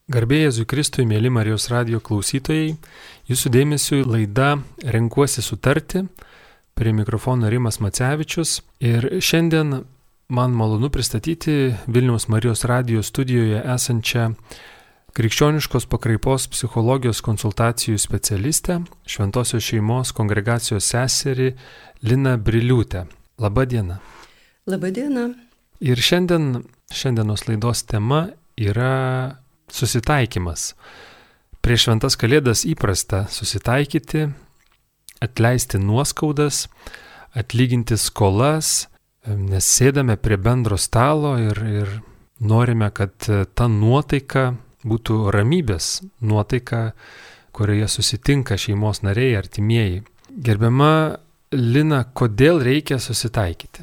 Garbė Jėzui Kristui, mėly Marijos radijo klausytojai, jūsų dėmesiu laida Renkuosi sutarti, prie mikrofono Rimas Macevičius ir šiandien man malonu pristatyti Vilniaus Marijos radijo studijoje esančią krikščioniškos pakraipos psichologijos konsultacijų specialistę, Šventosios šeimos kongregacijos seserį Liną Briliūtę. Labą dieną. Labą dieną. Ir šiandienos laidos tema yra susitaikymas. Prieš šventas kalėdas įprasta susitaikyti, atleisti nuoskaudas, atlyginti skolas, nes sėdame prie bendro stalo ir norime, kad ta nuotaika būtų ramybės nuotaika, kurioje susitinka šeimos nariai, artimieji. Gerbiama Lina, kodėl reikia susitaikyti?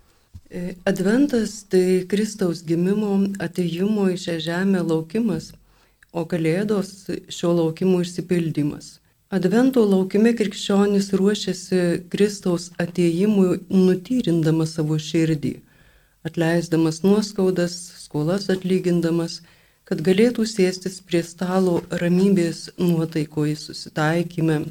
Adventas tai Kristaus gimimo, atėjimo į šią žemę laukimas, o Kalėdos šio laukimo išsipildymas. Advento laukime krikščionis ruošiasi Kristaus atėjimui nutyrindamas savo širdį, atleisdamas nuoskaudas, skolas atlygindamas, kad galėtų sėstis prie stalo ramybės nuotaikoje susitaikyme.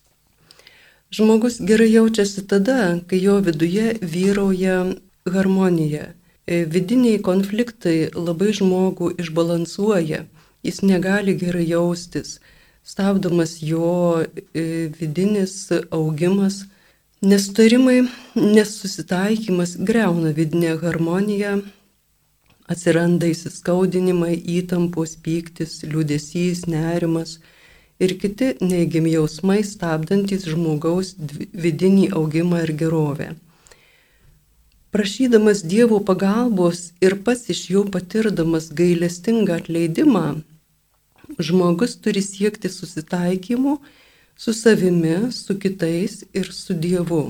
Žmogus gerai jaučiasi tada, kai jo viduje vyrauja harmonija. Vidiniai konfliktai labai žmogų išbalansuoja, jis negali gerai jaustis, stabdomas jo vidinis augimas, nesutarimai, nesusitaikymas greuna vidinę harmoniją, atsiranda įsiskaudinimai, įtampos, pyktis, liūdesys, nerimas ir kiti neigiami jausmai stabdantis žmogaus vidinį augimą ir gerovę. Prašydamas Dievo pagalbos ir pats iš jo patirdamas gailestingą atleidimą, žmogus turi siekti susitaikymo su savimi, su kitais ir su Dievu.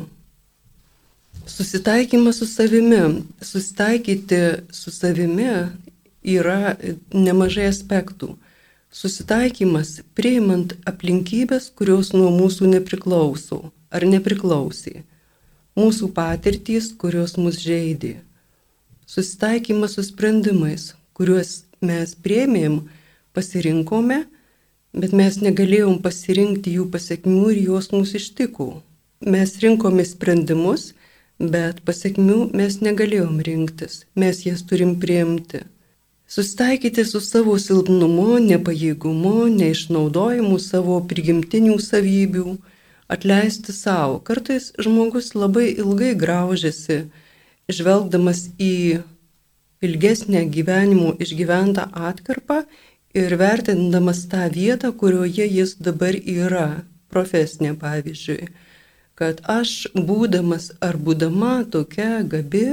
Susitaikymas su savimi. Susitaikyti su savimi yra nemažai aspektų. Susitaikymas priimant aplinkybės, kurios nuo mūsų nepriklauso ar nepriklausė. Mūsų patirtys, kurios mus žeidė. Susitaikymas su sprendimais, kuriuos mes priėmėm, pasirinkome, bet mes negalėjom pasirinkti jų pasekmių ir jos mus ištiko. Mes rinkome sprendimus, bet pasekmių mes negalėjom rinktis, mes jas turim priimti. Susitaikyti su savo silpnumu, nepajėgumu, neišnaudojimu savo prigimtinių savybių, atleisti savo. Kartais žmogus labai ilgai graužiasi, žvelgdamas į ilgesnę gyvenimo išgyventą atkarpą ir vertindamas tą vietą, kurioje jis dabar yra, profesinė pavyzdžiui, kad aš būdamas ar būdama tokia gabi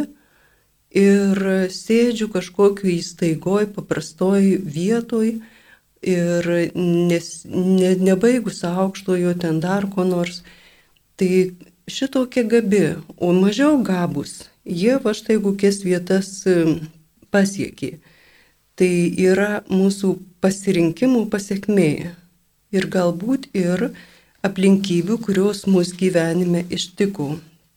ir sėdžiu kažkokiu įstaigoj, paprastoj vietoj, ir nebaigus aukštojo ten dar ko nors, tai šitokia gabi, o mažiau gabus, jie va štai kokias vietas pasiekė. Tai yra mūsų pasirinkimų pasekmė ir galbūt ir aplinkybių, kurios mūsų gyvenime ištiko.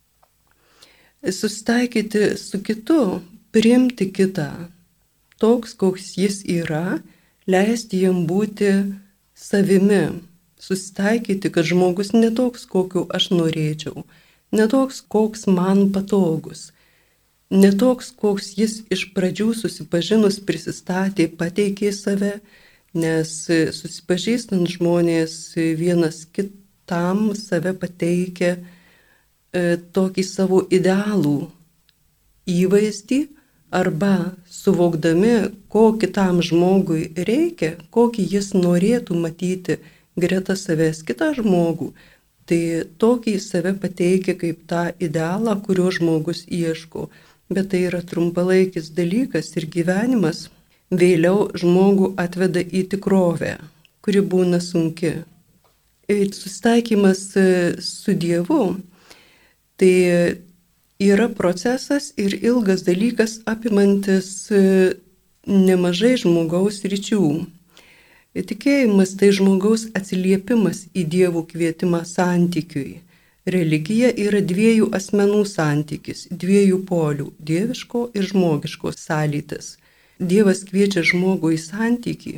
Susitaikyti su kitu, priimti kitą, toks, koks jis yra, leisti jam būti savimi, susitaikyti, kad žmogus netoks, kokiu aš norėčiau, netoks, koks man patogus, netoks, koks jis iš pradžių susipažinus prisistatė, pateikė save, nes susipažįstant žmonės vienas kitam save pateikia tokį savo idealų įvaizdį, arba suvokdami, ko kitam žmogui reikia, kokį jis norėtų matyti greta savęs kitą žmogų, tai tokį save pateikia kaip tą idealą, kurio žmogus ieško. Bet tai yra trumpalaikis dalykas ir gyvenimas vėliau žmogų atveda į tikrovę, kuri būna sunki. Susitaikymas su Dievu tai yra procesas ir ilgas dalykas apimantis nemažai žmogaus ryčių. Tikėjimas tai žmogaus atsiliepimas į Dievo kvietimą santykiui. Religija yra dviejų asmenų santykis, dviejų polių – dieviško ir žmogiško sąlytis. Dievas kviečia žmogų į santykį,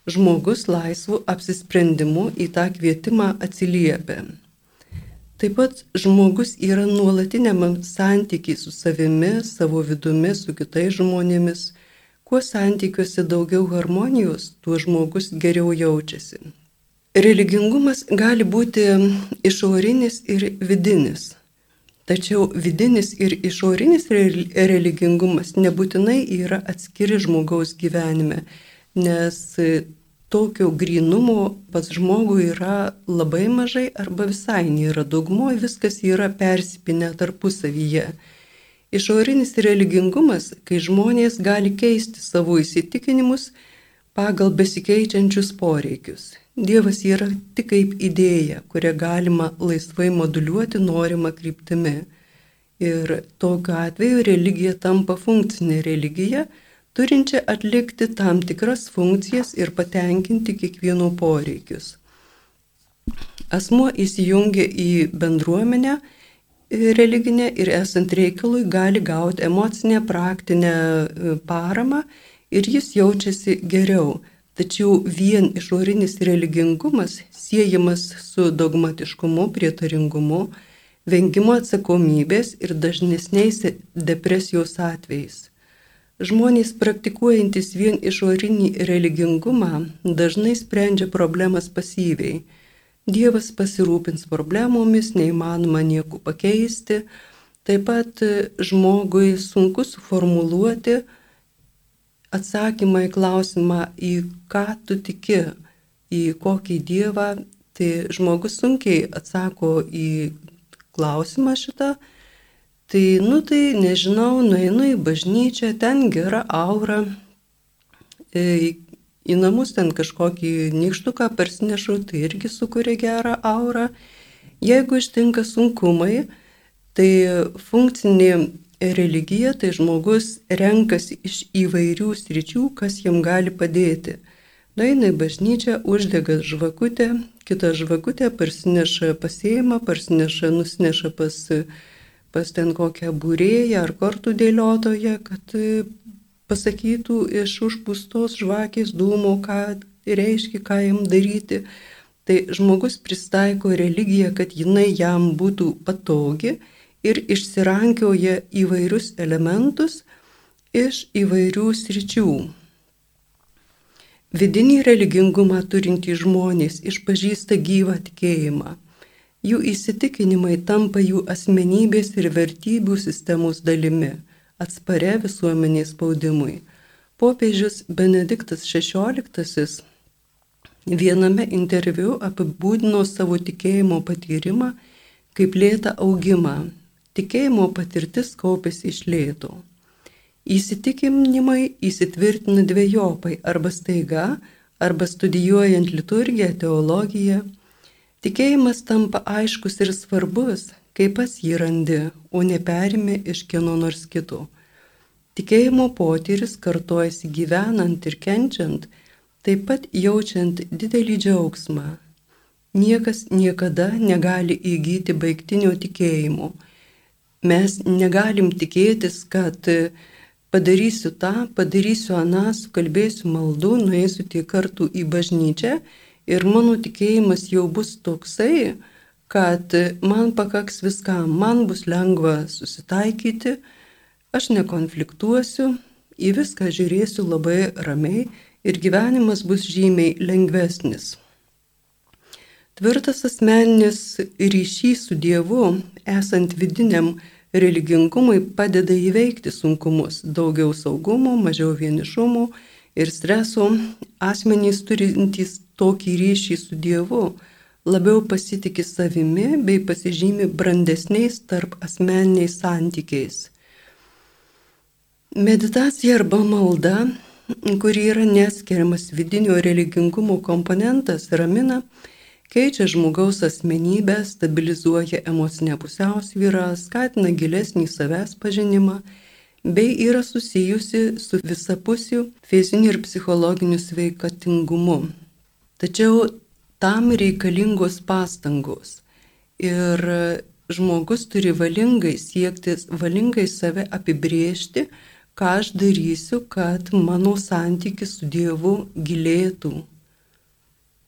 žmogus laisvu apsisprendimu į tą kvietimą atsiliepia. Taip pat žmogus yra nuolatiniam santykiai su savimi, savo vidumi, su kitais žmonėmis. Kuo santykiuose daugiau harmonijos, tuo žmogus geriau jaučiasi. Religingumas gali būti išorinis ir vidinis. Tačiau vidinis ir išorinis religingumas nebūtinai yra atskiri žmogaus gyvenime, nes tokio grynumo pas žmogų yra labai mažai arba visai nėra. Daugumoje viskas yra persipinę tarpusavyje. Išorinis religingumas, kai žmonės gali keisti savo įsitikinimus pagal besikeičiančius poreikius. Dievas yra tik kaip idėja, kurią galima laisvai moduliuoti norimą kryptimi. Ir tokiu atveju religija tampa funkcinė religija, turinčia atlikti tam tikras funkcijas ir patenkinti kiekvieno poreikius. Asmuo įsijungia į bendruomenę religinę ir esant reikalui gali gauti emocinę, praktinę paramą ir jis jaučiasi geriau. Tačiau vien išorinis religingumas siejamas su dogmatiškumu, prietaringumu, vengimu atsakomybės ir dažnesniais depresijos atvejais. Žmonės praktikuojantis vien išorinį religingumą dažnai sprendžia problemas pasyviai. Dievas pasirūpins problemomis, neįmanoma nieko pakeisti. Taip pat žmogui sunku suformuluoti atsakymą į klausimą, į ką tu tiki, į kokį dievą. Tai žmogus sunkiai atsako į klausimą šitą. Tai nežinau, nueinu į bažnyčią, ten gera aura, į namus ten kažkokį nykštuką parsinešu, tai irgi sukuria gerą aurą. Jeigu ištinka sunkumai, tai funkcinė religija, tai žmogus renkasi iš įvairių sričių, kas jam gali padėti. Nueina į bažnyčią, uždega žvakutę, kitą žvakutę parsineša pasėjimą, nusineša pas ten kokią būrėją ar kortų dėliotoją, kad pasakytų iš užpūstos žvakės dūmo, ką reiškia, ką jam daryti. Tai žmogus pristaiko religiją, kad jinai jam būtų patogi ir išsirankioja įvairius elementus iš įvairių sričių. Vidinį religingumą turintys žmonės išpažįsta gyvą tikėjimą. Jų įsitikinimai tampa jų asmenybės ir vertybių sistemos dalimi, atsparia visuomenės spaudimui. Popiežius Benediktas XVI viename interviu apibūdino savo tikėjimo patyrimą kaip lėtą augimą. Tikėjimo patirtis kaupėsi iš lėto. Įsitikinimai įsitvirtina dvejopai, arba staiga, arba studijuojant liturgiją, teologiją. Tikėjimas tampa aiškus ir svarbus, kai pats jį randi, o ne perimi iš kieno nors kito. Tikėjimo potyris kartojasi gyvenant ir kenčiant, taip pat jaučiant didelį džiaugsmą. Niekas niekada negali įgyti baigtinio tikėjimo. Mes negalim tikėtis, kad padarysiu tą, padarysiu aną, sukalbėsiu maldų, nueisiu tiek kartų į bažnyčią ir mano tikėjimas jau bus toksai, kad man pakaks viskam, man bus lengva susitaikyti, aš nekonfliktuosiu, į viską žiūrėsiu labai ramiai ir gyvenimas bus žymiai lengvesnis. Tvirtas asmeninis ryšys su Dievu, esant vidiniam religingumui, padeda įveikti sunkumus, daugiau saugumo, mažiau vienišumo ir streso. Asmenys turintys tokį ryšį su Dievu labiau pasitikė savimi bei pasižymi brandesniais tarp asmeniniais santykiais. Meditacija arba malda, kuri yra neatskiriamas vidinio religingumo komponentas, ramina, keičia žmogaus asmenybę, stabilizuoja emocinę pusiausvyrą, skatina gilesnį savęs pažinimą bei yra susijusi su visapusiu fiziniu ir psichologiniu sveikatingumu. Tačiau tam reikalingos pastangos ir žmogus turi valingai siekti, valingai save apibrėžti, ką aš darysiu, kad mano santykis su Dievu gilėtų,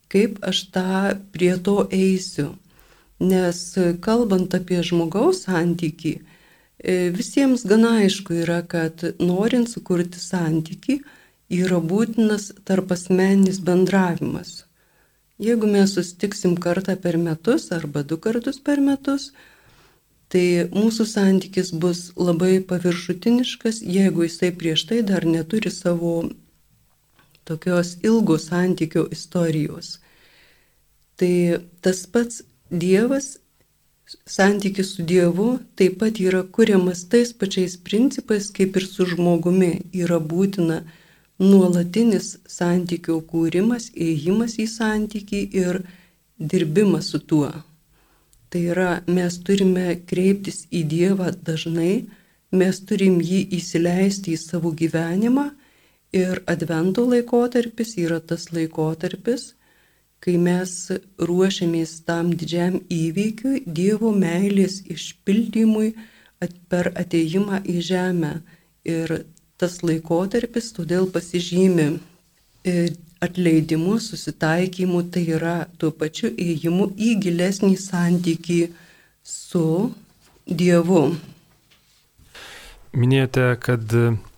kaip aš prie to eisiu. Nes kalbant apie žmogaus santykį, visiems gana aišku yra, kad norint sukurti santykį, yra būtinas tarpasmeninis bendravimas. Jeigu mes susitiksim kartą per metus arba 2 kartus per metus, tai mūsų santykis bus labai paviršutiniškas, jeigu jisai prieš tai dar neturi savo tokios ilgo santykio istorijos. Tai tas pats Dievas, santykis su Dievu taip pat yra kuriamas tais pačiais principais, kaip ir su žmogumi. Yra būtina nuolatinis santykio kūrimas, ėjimas į santykį ir dirbimas su tuo. Tai yra, mes turime kreiptis į Dievą dažnai, mes turim jį įsileisti į savo gyvenimą ir advento laikotarpis yra tas laikotarpis, kai mes ruošiamės tam didžiam įvykiui, Dievo meilės išpildymui per atėjimą į žemę. Ir tas laikotarpis todėl pasižymi atleidimu, susitaikymu, tai yra tuo pačiu ėjimu į gilesnį santykį su Dievu. Minėjote, kad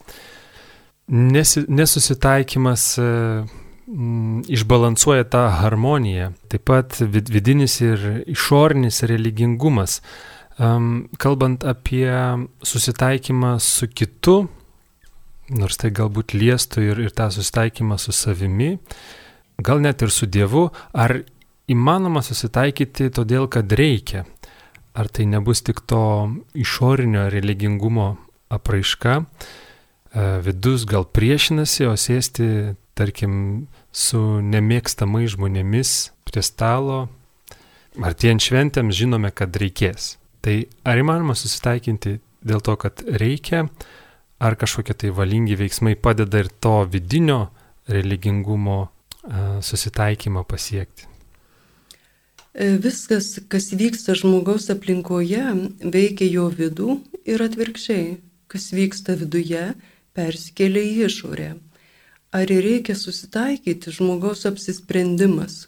nesusitaikymas išbalansuoja tą harmoniją, taip pat vidinis ir išorinis religingumas. Kalbant apie susitaikymą su kitu, nors tai galbūt liestų ir tą susitaikymą su savimi, gal net ir su Dievu, ar įmanoma susitaikyti todėl, kad reikia? Ar tai nebus tik to išorinio religingumo apraiška? Vidus gal priešinasi, o sėsti, tarkim, su nemėgstamai žmonėmis prie stalo, artėjant šventėms žinome, kad reikės. Tai ar įmanoma susitaikinti dėl to, kad reikia, ar kažkokie tai valingi veiksmai padeda ir to vidinio religingumo susitaikymą pasiekti? Viskas, kas vyksta žmogaus aplinkoje, veikia jo vidų ir atvirkščiai. Kas vyksta viduje, persikelia į išorę. Ar reikia susitaikyti, žmogaus apsisprendimas.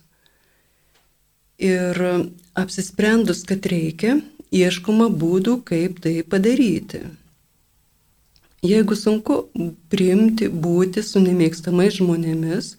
Ir apsisprendus, kad reikia, ieškoma būdų, kaip tai padaryti. Jeigu sunku priimti, būti su nemėgstamais žmonėmis,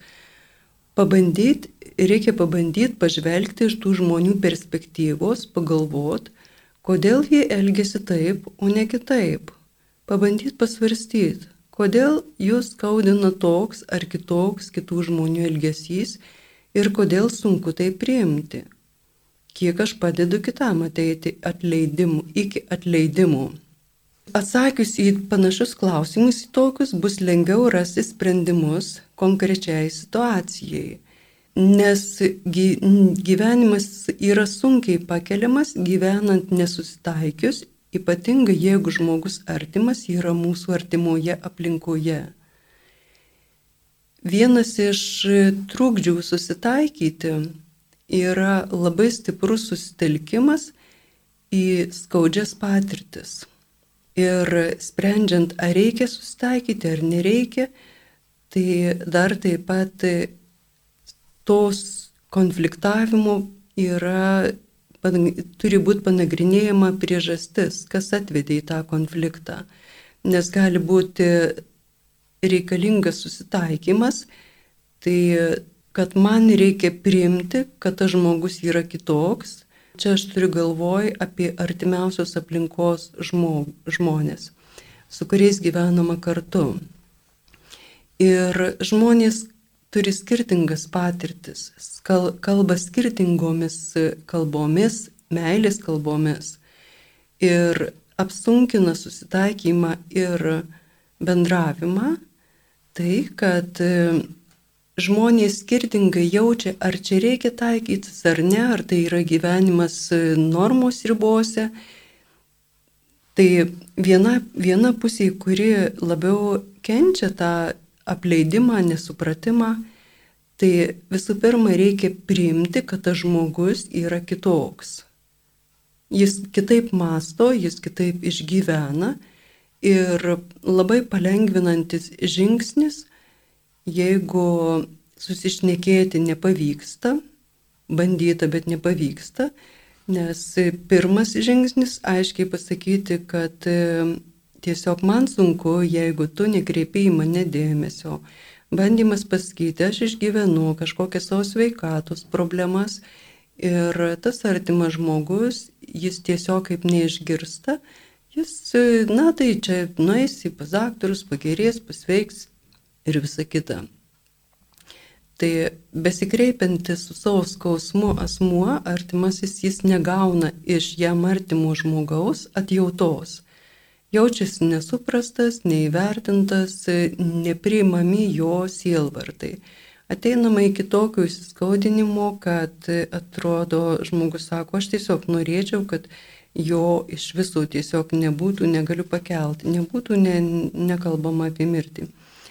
reikia pabandyti pažvelgti iš tų žmonių perspektyvos, pagalvoti, kodėl jie elgiasi taip, o ne kitaip. Pabandyti pasvarstyti, kodėl jūs skaudina toks ar kitoks kitų žmonių elgesys ir kodėl sunku tai priimti. Kiek aš padedu kitam ateiti iki atleidimų. Atsakius į panašius klausimus, į tokius bus lengviau rasti sprendimus konkrečiai situacijai. Nes gyvenimas yra sunkiai pakeliamas, gyvenant nesusitaikius, ypatingai jeigu žmogus artimas yra mūsų artimoje aplinkoje. Vienas iš trukdžių susitaikyti yra labai stiprus susitelkimas į skaudžias patirtis. Ir sprendžiant, ar reikia susitaikyti ar nereikia, tai dar taip pat tos konfliktavimo turi būti panagrinėjama priežastis, kas atvedė į tą konfliktą. Nes gali būti reikalingas susitaikymas, tai kad man reikia priimti, kad tas žmogus yra kitoks. Čia aš turiu galvoj apie artimiausios aplinkos žmonės, su kuriais gyvenama kartu. Ir žmonės turi skirtingas patirtis, kalba skirtingomis kalbomis, meilės kalbomis ir apsunkina susitaikymą ir bendravimą, tai kad žmonės skirtingai jaučia, ar čia reikia taikytis ar ne, ar tai yra gyvenimas normos ribose. Tai viena pusė, kuri labiau kenčia tą apleidimą, nesupratimą, tai visų pirma reikia priimti, kad tas žmogus yra kitoks. Jis kitaip mąsto, jis kitaip išgyvena ir labai palengvinantis žingsnis, jeigu susišnekėti nepavyksta, bandyta, bet nepavyksta, nes pirmas žingsnis aiškiai pasakyti, kad tiesiog man sunku, jeigu tu nekreipi į mane dėmesio. Bandymas pasakyti, aš išgyvenu kažkokias savo sveikatos problemas ir tas artimas žmogus, jis tiesiog kaip neišgirsta, jis, tai čia nueis į pas daktarus, pagerės, pasveiks ir visa kita. Tai besikreipiantis su savo skausmu asmuo, artimasis jis negauna iš jam artimo žmogaus atjautos. Jaučiasi nesuprastas, neįvertintas, nepriimami jo sielvartai. Ateinama iki tokio įsiskaudinimo, kad atrodo, žmogus sako, aš tiesiog norėčiau, kad jo iš visų tiesiog nebūtų, negaliu pakelti, nebūtų nekalbama apie mirtį.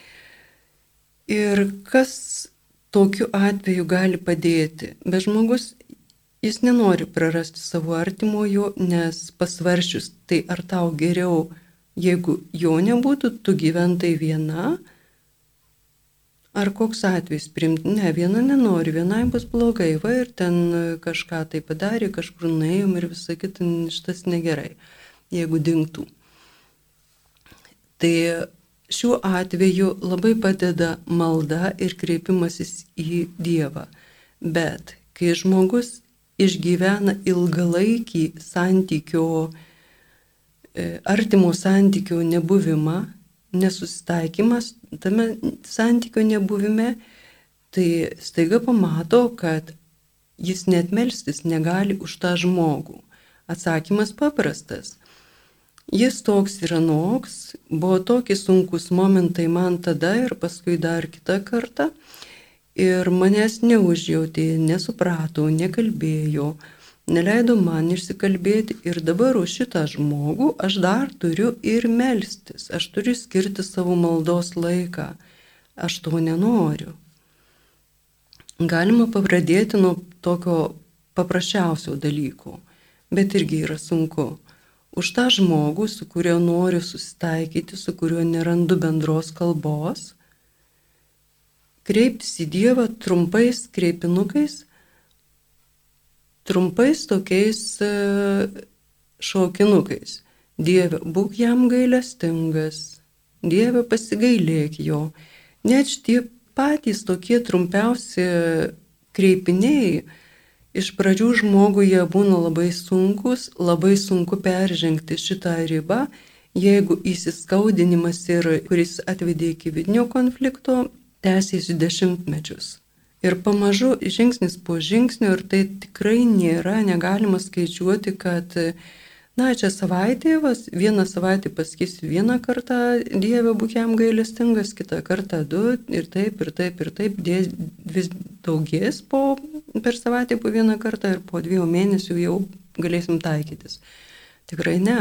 Ir kas tokiu atveju gali padėti? Bet žmogus, jis nenori prarasti savo artimojo, nes pasvaršius, tai ar tau geriau, jeigu jo nebūtų, tu gyventai viena, ar koks atvejs priimti? Ne, viena nenori, vienai bus blogai, va ir ten kažką tai padarė, kažkur nuėjom ir visą kitą, šitas negerai, jeigu dingtų. Tai šiuo atveju labai padeda malda ir kreipimasis į Dievą. Bet kai žmogus išgyvena ilgalaikį santykio, artimo santykio nebuvimą, nesusitaikymas tame santykio nebuvime, tai staiga pamato, kad jis net melstis negali už tą žmogų. Atsakymas paprastas. Jis toks ir anoks, buvo tokie sunkus momentai man tada ir paskui dar kitą kartą ir manęs neužjautė, nesuprato, nekalbėjo, neleido man išsikalbėti ir dabar už šitą žmogų aš dar turiu ir melstis, aš turiu skirti savo maldos laiką, aš to nenoriu. Galima pradėti nuo tokio paprasčiausio dalyko, bet irgi yra sunku. Už tą žmogų, su kuriuo noriu susitaikyti, su kuriuo nerandu bendros kalbos, kreiptis į Dievą trumpais kreipinukais, trumpais tokiais šaukinukais. Dieve, būk jam gailestingas, Dieve, pasigailėk jo. Net šitie patys tokie trumpiausi kreipiniai, iš pradžių žmogui jie būna labai sunkus, labai sunku peržengti šitą ribą, jeigu įsiskaudinimas kuris atvedė iki vidinio konflikto, tęsiasi dešimtmečius. Ir pamažu žingsnis po žingsnio, ir tai tikrai negalima skaičiuoti, kad, čia savaitė, vieną savaitę pasakysiu vieną kartą, Dieve, būk jam gailestingas, kitą kartą du, ir taip, vis daugės per savaitę po vieną kartą ir po 2 mėnesių jau galėsim taikytis. Tikrai ne.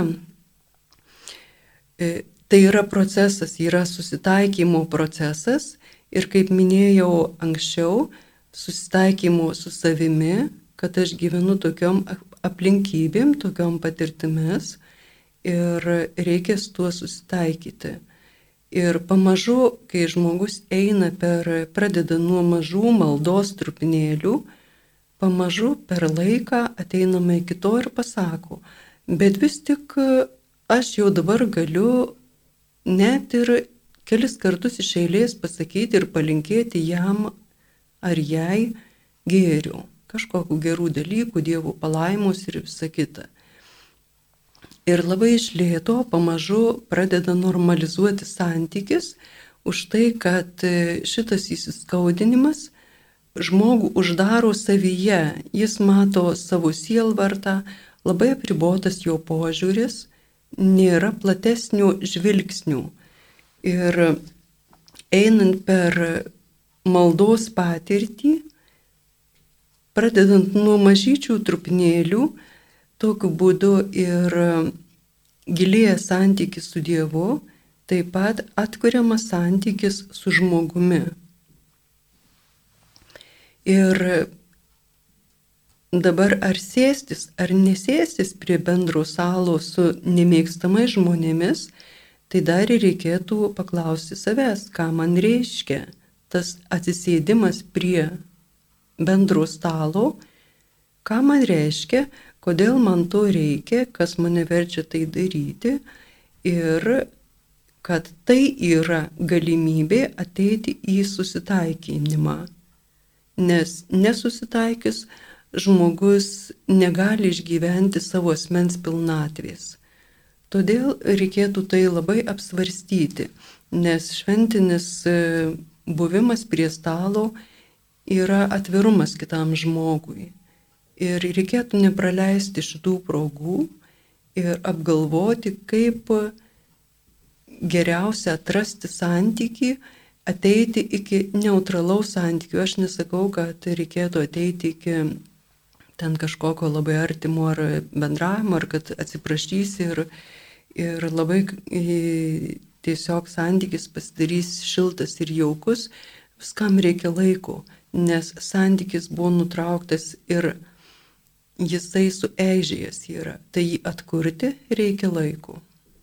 Tai yra procesas, yra susitaikymo procesas ir kaip minėjau anksčiau, susitaikymo su savimi, kad aš gyvenu tokiom aplinkybėm, tokiom patirtimis ir reikia su tuo susitaikyti. Ir pamažu, kai žmogus pradeda nuo mažų maldos trupinėlių, pamažu per laiką ateiname iki to ir pasako, bet vis tik aš jau dabar galiu net ir kelis kartus iš eilės pasakyti ir palinkėti jam ar jai gėrių, kažkokių gerų dalykų, Dievo palaimos ir visa kita. Ir labai iš lėto pamažu pradeda normalizuoti santykis už tai, kad šitas įsiskaudinimas žmogų uždaro savyje, jis mato savo sielvartą, labai apribotas jo požiūris, nėra platesnių žvilgsnių. Ir einant per maldos patirtį, pradedant nuo mažyčių trupinėlių, tokiu būdu ir gilėja santykis su Dievu, taip pat atkuriamas santykis su žmogumi. Ir dabar ar sėstis, ar nesėstis prie bendro stalo su nemėgstamais žmonėmis, tai dar reikėtų paklausti savęs, ką man reiškia tas atsisėdimas prie bendro stalo, ką man reiškia, kodėl man to reikia, kas mane verčia tai daryti ir kad tai yra galimybė ateiti į susitaikinimą. Nes nesusitaikys žmogus negali išgyventi savo asmens pilnatvės. Todėl reikėtų tai labai apsvarstyti, nes šventinis buvimas prie stalo yra atvirumas kitam žmogui. Ir reikėtų nepraleisti šitų progų ir apgalvoti, kaip geriausia atrasti santykį, ateiti iki neutralaus santykių. Aš nesakau, kad reikėtų ateiti iki ten kažkokio labai artimo ar bendravimo, ar kad atsiprašysi ir labai tiesiog santykis pasidarys šiltas ir jaukus. Viskam reikia laiko, nes santykis buvo nutrauktas ir jisai sueižėjęs yra. Tai jį atkurti reikia laiko.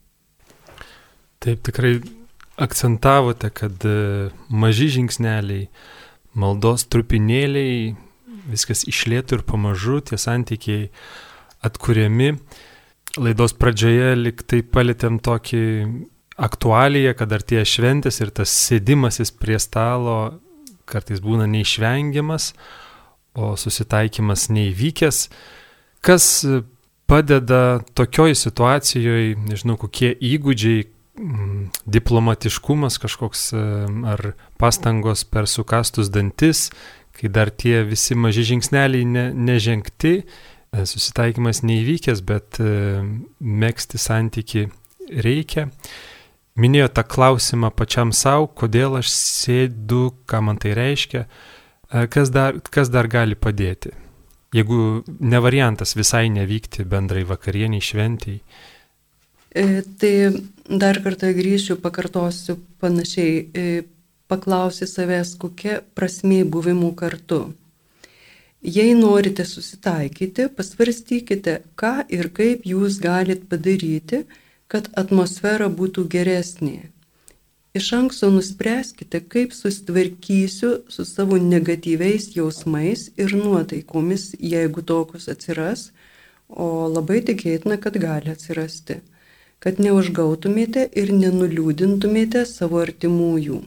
Taip, tikrai akcentavote, kad maži žingsneliai, maldos trupinėliai, viskas išlėtų ir pamažu tie santykiai atkuriami. Laidos pradžioje lyg tai palėtėm tokį aktualiją, kad artėja šventės ir tas sėdimasis prie stalo kartais būna neišvengiamas, o susitaikymas neįvykęs. Kas padeda tokioj situacijoje, nežinau, kokie įgūdžiai, diplomatiškumas kažkoks ar pastangos per sukastus dantis, kai dar tie visi maži žingsneliai nežengti, susitaikymas neįvykęs, bet megzti santyki reikia. Minėjo tą klausimą pačiam savo, kodėl aš sėdu, ką man tai reiškia, kas dar gali padėti, jeigu ne variantas visai nevykti bendrai vakarieniai, šventiai. Tai dar kartą grįšiu, pakartosiu panašiai, paklausi savęs, kokia prasmė buvimų kartu. Jei norite susitaikyti, pasvarstykite, ką ir kaip jūs galit padaryti, kad atmosfera būtų geresnė. Iš anksto nuspręskite, kaip susitvarkysiu su savo negatyviais jausmais ir nuotaikomis, jeigu tokius atsiras, o labai tikėtina, kad gali atsirasti, kad neužgautumėte ir nenuliūdintumėte savo artimųjų.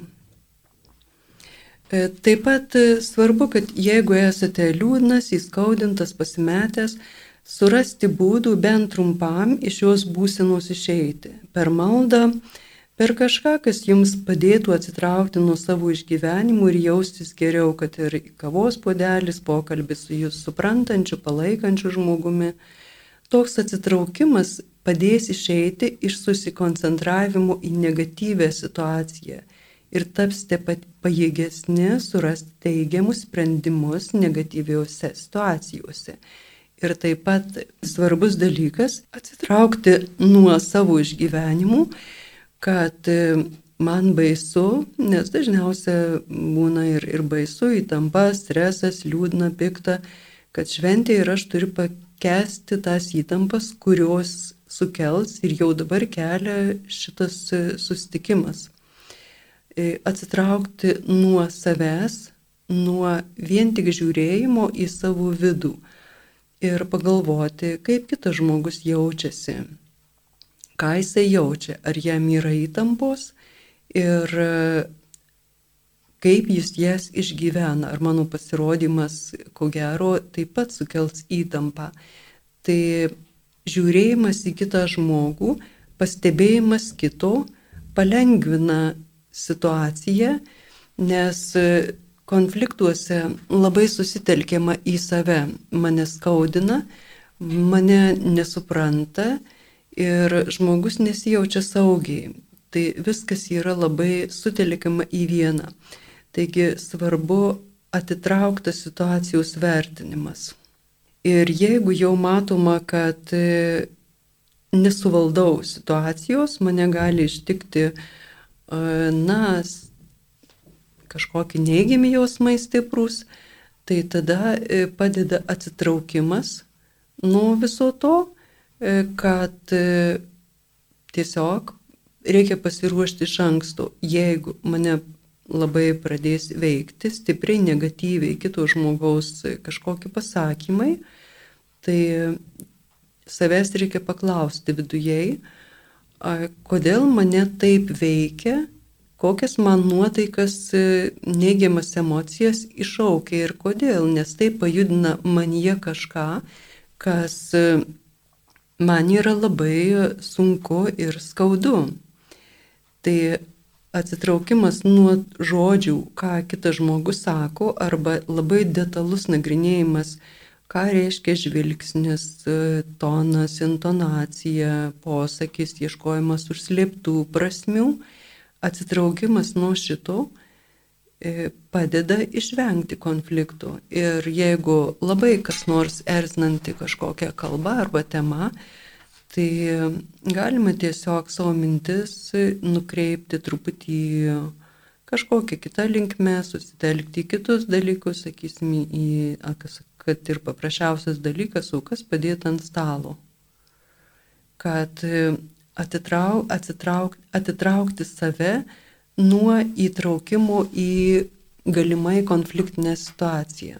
Taip pat svarbu, kad jeigu esate liūdnas, įskaudintas, pasimetęs, surasti būdų bent trumpam iš šios būsenos išeiti. Per maldą, per kažką, kas jums padėtų atsitraukti nuo savo išgyvenimų ir jaustis geriau, kad ir kavos puodelis, pokalbis su jūs suprantančiu, palaikančiu žmogumi. Toks atsitraukimas padės išeiti iš susikoncentravimo į negatyvę situaciją ir tapsite pajėgesni surasti teigiamus sprendimus negatyviuose situacijose. Ir taip pat svarbus dalykas atsitraukti nuo savo išgyvenimų, kad man baisu, nes dažniausiai būna ir baisu, įtampa, stresas, liūdna, pikta, kad šventė ir aš turiu pakęsti tas įtampas, kurios sukels ir jau dabar kelia šitas susitikimas. Atsitraukti nuo savęs, nuo vien tik žiūrėjimo į savo vidų ir pagalvoti, kaip kitas žmogus jaučiasi. Ką jisai jaučia, ar jam yra įtampos ir kaip jis jas išgyvena, ar mano pasirodymas, ko gero, taip pat sukels įtampą. Tai žiūrėjimas į kitą žmogų, pastebėjimas kito palengvina situaciją, nes konfliktuose labai susitelkiama į save, mane skaudina, mane nesupranta, ir žmogus nesijaučia saugiai. Tai viskas yra labai sutelkiama į vieną. Taigi svarbu atitrauktas situacijos vertinimas. Ir jeigu jau matoma, kad nesuvaldau situacijos, mane gali ištikti, kažkokie neigiami jausmai stiprus, tai tada padeda atsitraukimas nuo viso to, kad tiesiog reikia pasiruošti iš anksto. Jeigu mane labai pradės veikti, stipriai negatyviai kito žmogaus kažkokie pasakymai, tai savęs reikia paklausti vidujei, kodėl mane taip veikia, kokias man nuotaikas, neigiamas emocijas iššaukia ir kodėl, nes tai pajudina manyje kažką, kas man yra labai sunku ir skaudu. Tai atsitraukimas nuo žodžių, ką kitas žmogus sako, arba labai detalus nagrinėjimas, ką reiškia žvilgsnis, tonas, intonacija, posakis, ieškojimas užslėptų prasmių, atsitraukimas nuo šito padeda išvengti konfliktų. Ir jeigu labai kas nors erzinanti kažkokia kalba arba tema, tai galima tiesiog savo mintis nukreipti truputį kažkokią kitą linkmę, susitelkti į kitus dalykus, sakysim, kad ir paprasčiausias dalykas, aukas padėti ant stalo. Kad atitraukti save nuo įtraukimo į galimai konfliktinę situaciją.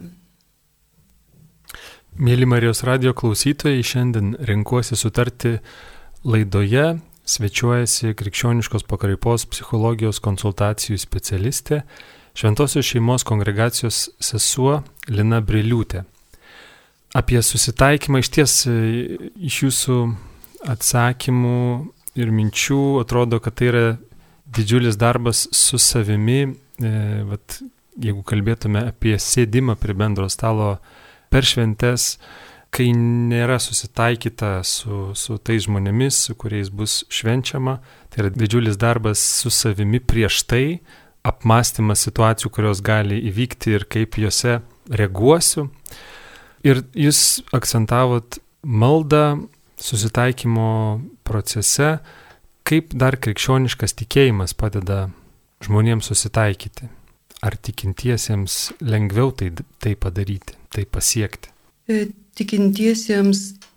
Mėly Marijos radijo klausytojai, šiandien renkuosi sutarti laidoje svečiuojasi krikščioniškos pakraipos psichologijos konsultacijų specialistė, Šventosios šeimos kongregacijos sesuo Lina Briliūtė. Apie susitaikymą išties iš jūsų atsakymų ir minčių atrodo, kad tai yra didžiulis darbas su savimi, jeigu kalbėtume apie sėdimą prie bendro stalo per šventes, kai nėra susitaikyta su tais žmonėmis, su kuriais bus švenčiama, tai yra didžiulis darbas su savimi prieš tai, apmąstymas situacijų, kurios gali įvykti ir kaip juose reaguosiu. Ir jūs akcentavot maldą susitaikymo procese, kaip dar krikščioniškas tikėjimas padeda žmonėms susitaikyti. Ar tikintiesiems lengviau tai padaryti, tai pasiekti? Tikintiesiems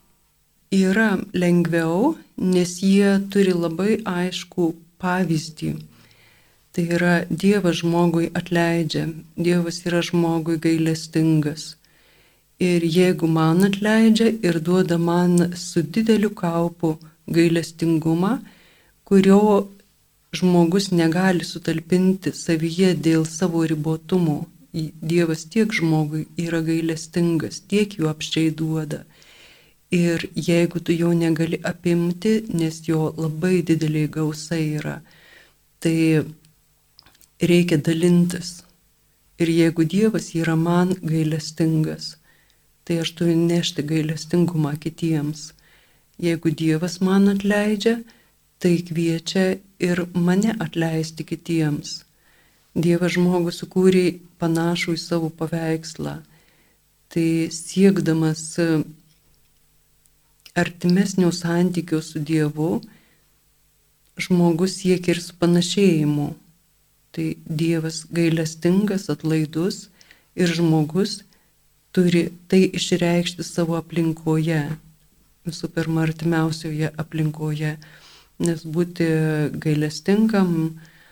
yra lengviau, nes jie turi labai aiškų pavyzdį. Tai yra Dievas žmogui atleidžia, Dievas yra žmogui gailestingas. Ir jeigu man atleidžia ir duoda man su dideliu kaupu gailestingumą, kurio žmogus negali sutalpinti savyje dėl savo ribotumo. Dievas tiek žmogui yra gailestingas, tiek jų apsčiai duoda. Ir jeigu tu jo negali apimti, nes jo labai didelė gausa yra, tai reikia dalintis. Ir jeigu Dievas yra man gailestingas, tai aš turiu nešti gailestingumą kitiems. Jeigu Dievas man atleidžia, tai kviečia ir mane atleisti kitiems. Dievas žmogų sukūrė panašų į savo paveikslą. Tai siekdamas artimesnio santykio su Dievu, žmogus siekia ir su panašėjimu. Tai Dievas gailestingas, atlaidus ir žmogus turi tai išreikšti savo aplinkoje, visų pirma artimiausioje aplinkoje, nes būti gailestingam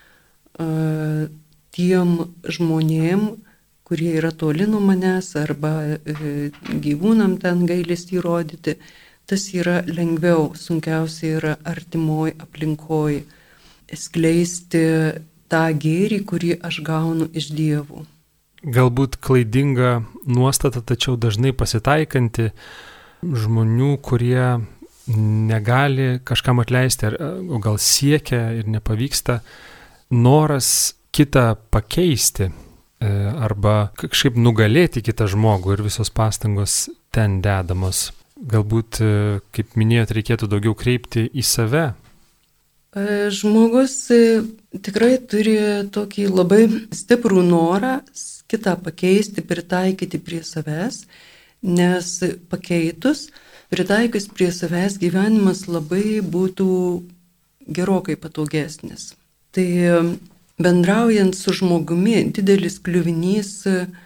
tiem žmonėm, kurie yra toli nuo manęs arba gyvūnam ten gailestį rodyti, tas yra lengviau, sunkiausia yra artimoj aplinkoj skleisti tą gėrį, kurį aš gaunu iš Dievų. Galbūt klaidinga nuostata, tačiau dažnai pasitaikanti žmonių, kurie negali kažkam atleisti, o gal siekia ir nepavyksta, noras kitą pakeisti arba kažkaip nugalėti kitą žmogų ir visos pastangos ten dedamos. Galbūt, kaip minėjot, reikėtų daugiau kreipti į save. Žmogus tikrai turi tokį labai stiprų norą kitą pakeisti, pritaikyti prie savęs, nes pakeitus, pritaikius prie savęs gyvenimas labai būtų gerokai patogesnis. Tai bendraujant su žmogumi, didelis kliuvinys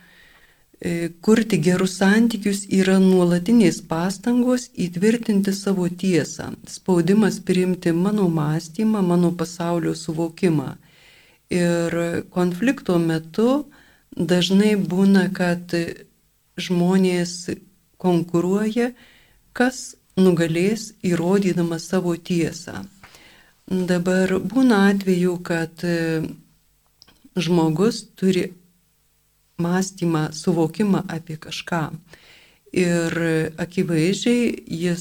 kurti gerus santykius yra nuolatinės pastangos įtvirtinti savo tiesą, spaudimas priimti mano mąstymą, mano pasaulio suvokimą. Ir konflikto metu dažnai būna, kad žmonės konkuruoja, kas nugalės įrodydamas savo tiesą. Dabar būna atveju, kad žmogus turi mąstymą, suvokimą apie kažką. Ir akivaizdžiai jis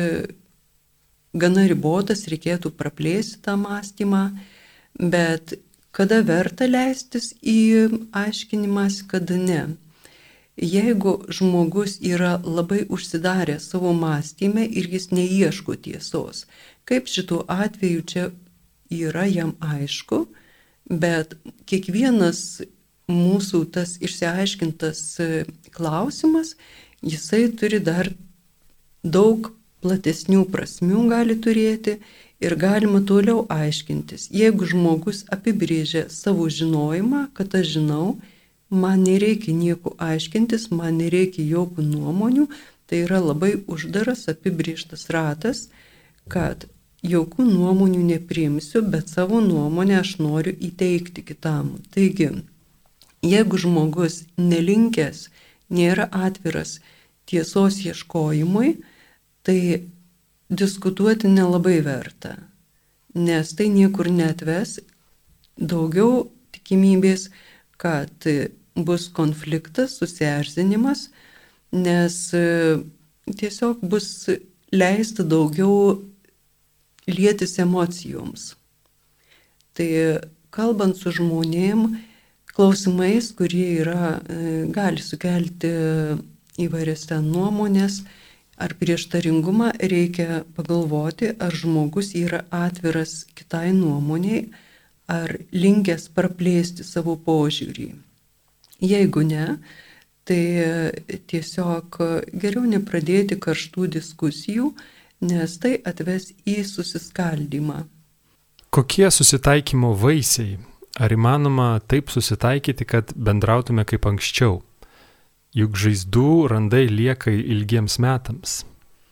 gana ribotas, reikėtų praplėsti tą mąstymą, bet kada verta leistis į aiškinimas, kada ne. Jeigu žmogus yra labai užsidaręs savo mąstyme ir jis neieško tiesos, kaip šituo atveju čia yra jam aišku, bet kiekvienas mūsų tas išsiaiškintas klausimas, jisai turi dar daug platesnių prasmių gali turėti ir galima toliau aiškintis. Jeigu žmogus apibrėžia savo žinojimą, kad aš žinau, man nereikia nieko aiškintis, man nereikia jokių nuomonių, tai yra labai uždaras apibrėžtas ratas, kad jokių nuomonių nepriimsiu, bet savo nuomonę aš noriu įteikti kitam. Taigi, jeigu žmogus nelinkęs, nėra atviras tiesos ieškojimui, tai diskutuoti nelabai verta, nes tai niekur neatves, daugiau tikimybės, kad bus konfliktas, susierzinimas, nes tiesiog bus leista daugiau lietis emocijoms. Tai kalbant su žmonėm, klausimais, kurie gali sukelti įvairias nuomonės ar prieštaringumą, reikia pagalvoti, ar žmogus yra atviras kitai nuomoniai, ar linkęs praplėsti savo požiūrį. Jeigu ne, tai tiesiog geriau nepradėti karštų diskusijų, nes tai atves į susiskaldymą. Kokie susitaikymo vaisiai? Ar įmanoma taip susitaikyti, kad bendrautume kaip anksčiau? Juk žaizdų randai lieka ilgiems metams.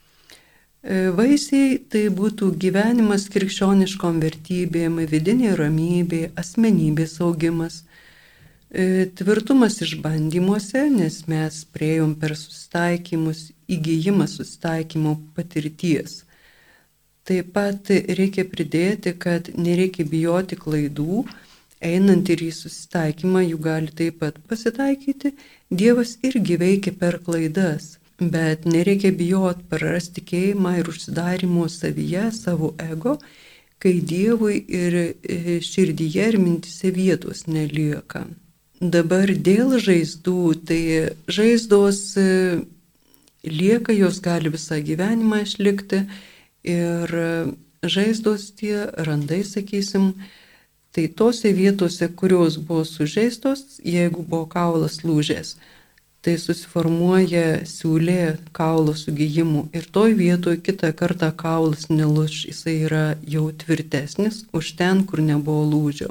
Vaisiai tai būtų gyvenimas krikščioniškom vertybėm, vidinė ramybė, asmenybės augimas, tvirtumas išbandymuose, nes mes priėjom per susitaikymus, įgijimas susitaikymo patirties. Taip pat reikia pridėti, kad nereikia bijoti klaidų, einant ir į susitaikymą jų gali taip pat pasitaikyti. Dievas irgi veikia per klaidas. Bet nereikia bijoti prarasti tikėjimą ir užsidarimo savyje, savo ego, kai Dievui ir širdyje ir mintise vietos nelieka. Dabar dėl žaizdų, tai žaizdos lieka, jos gali visą gyvenimą išlikti ir žaizdos tie randai, sakysim, tai tose vietose, kurios buvo sužeistos, jeigu buvo kaulas lūžęs, tai susiformuoja siūlė kaulo sugijimu ir toj vietoje kitą kartą kaulas nelūž, jisai yra jau tvirtesnis už ten, kur nebuvo lūžio.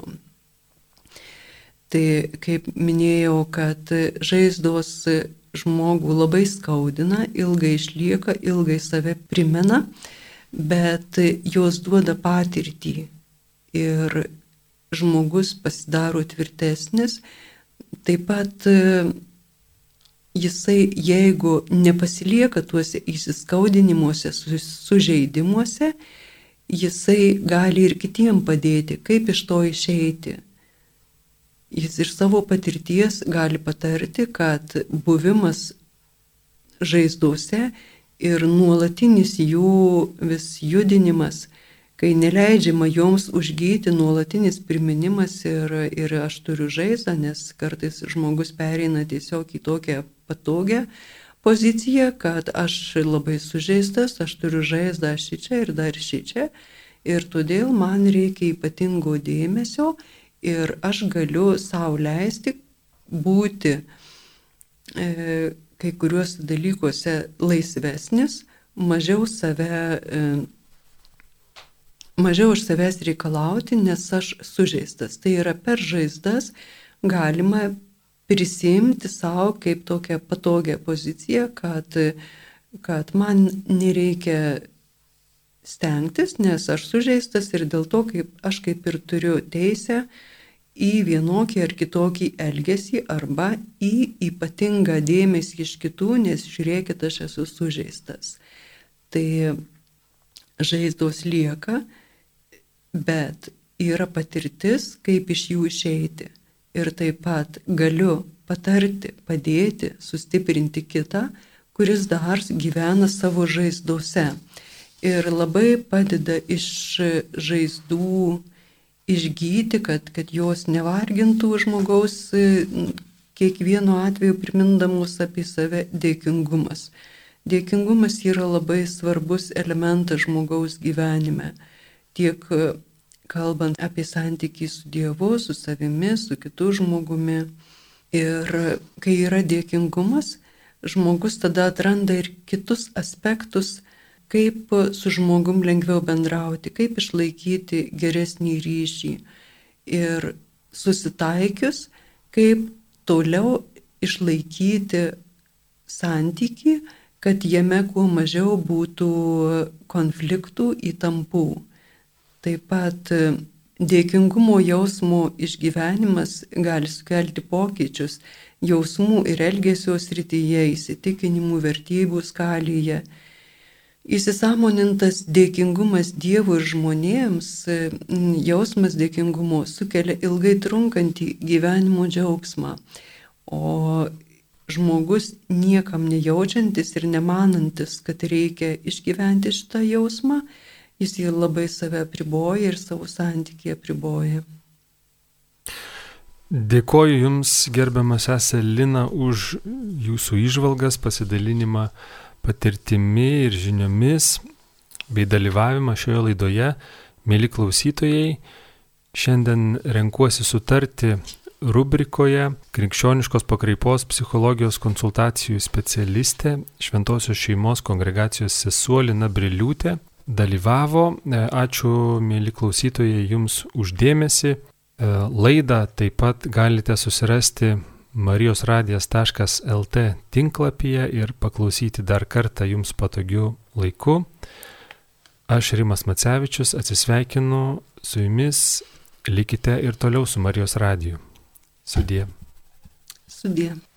Tai kaip minėjau, kad žaizdos žmogų labai skaudina, ilgai išlieka, ilgai save primena, bet jos duoda patirtį ir žmogus pasidaro tvirtesnis. Taip pat jisai, jeigu nepasilieka tuose įsiskaudinimuose, sužeidimuose, jisai gali ir kitiem padėti, kaip iš to išeiti. Jis iš savo patirties gali patarti, kad buvimas žaizdose ir nuolatinis jų vis judinimas, kai neleidžiama joms užgyti, nuolatinis priminimas ir aš turiu žaizdą, nes kartais žmogus pereina tiesiog į tokią patogią poziciją, kad aš labai sužeistas, aš turiu žaizdą šičia ir dar šičia ir todėl man reikia ypatingo dėmesio ir aš galiu sau leisti būti kai kuriuose dalykuose laisvesnis, mažiau iš savęs reikalauti, nes aš sužeistas. Tai yra per žaizdas galima prisimti savo kaip tokią patogią poziciją, kad man nereikia stengtis, nes aš sužeistas ir dėl to aš kaip ir turiu teisę į vienokį ar kitokį elgesį arba į ypatingą dėmesį iš kitų, nes žiūrėkit, aš esu sužeistas. Tai žaizdos lieka, bet yra patirtis, kaip iš jų išeiti. Ir taip pat galiu patarti, padėti, sustiprinti kitą, kuris dar gyvena savo žaizdose. Ir labai padeda iš žaizdų išgyti, kad jos nevargintų žmogaus, kiekvienu atveju primindamos apie save dėkingumas. Dėkingumas yra labai svarbus elementas žmogaus gyvenime, tiek kalbant apie santykį su Dievu, su savimi, su kitu žmogumi. Ir kai yra dėkingumas, žmogus tada atranda ir kitus aspektus, kaip su žmogum lengviau bendrauti, kaip išlaikyti geresnį ryšį. Ir susitaikius, kaip toliau išlaikyti santykį, kad jame kuo mažiau būtų konfliktų, įtampų. Taip pat dėkingumo jausmo išgyvenimas gali sukelti pokyčius jausmų ir elgesio srityje, įsitikinimų, vertybių skalėje. Įsisąmonintas dėkingumas Dievui ir žmonėms, jausmas dėkingumo sukelia ilgai trunkantį gyvenimo džiaugsmą, o žmogus niekam nejaučiantis ir nemanantis, kad reikia išgyventi šitą jausmą, jis jį labai save apriboja ir savo santykį apriboja. Dėkoju Jums, gerbiama sesė Lina, už Jūsų įžvalgas, pasidalinimą patirtimi ir žiniomis bei dalyvavimą šioje laidoje. Mėly klausytojai, šiandien renkuosi sutarti rubrikoje krikščioniškos pakraipos psichologijos konsultacijų specialistė, Šventosios šeimos kongregacijos sesuo Lina Briliūtė dalyvavo. Ačiū, mėly klausytojai, Jums už dėmesį. Laidą taip pat galite susirasti marijosradijas.lt tinklapyje ir paklausyti dar kartą Jums patogiu laiku. Aš, Rimas Macevičius, atsisveikinu su Jumis. Likite ir toliau su Marijos radiju. Sudie. Sudie.